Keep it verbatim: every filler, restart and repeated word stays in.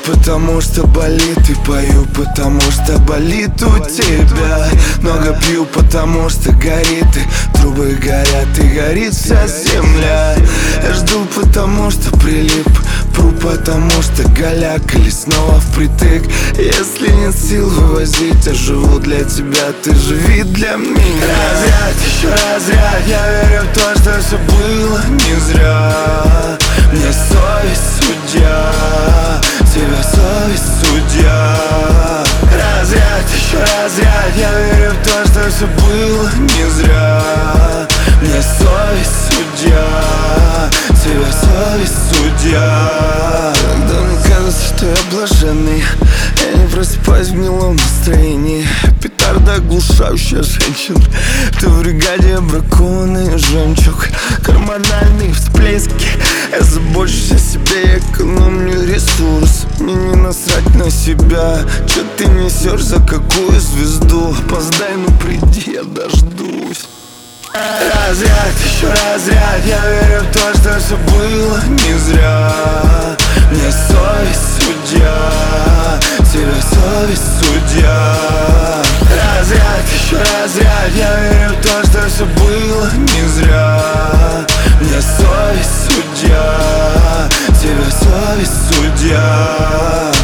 потому что болит, и пою, потому что болит у тебя. Много пью, потому что горит, и трубы горят, и горит вся земля. Я жду, потому что прилип, пру, потому что голяк, или снова впритык. Если нет сил вывозить, я живу для тебя, ты живи для меня. Разряд, еще разряд, я верю в то, что все было не зря. Мне совесть судья, тебя совесть судья. Разряд, еще разряд, я верю в то, что все было не зря. Мне совесть судья, тебя совесть судья. Когда мне кажется, что я блаженный, я не просыпаюсь в гнилом настроении. Петарда оглушающая женщин, ты в бригаде бракованный жемчуг. Гормональные всплески, я забочусь о себе, я экономлю ресурс. Мне не насрать на себя, чё ты несешь, за какую звезду? Опоздай, ну приди, я дождусь. Разряд, еще разряд, я верю в то, что все было не зря. Мне совесть судья, тебя совесть судья. Разряд, еще разряд, я верю в то, что все было не зря. Мне совесть судья, тебя совесть судья.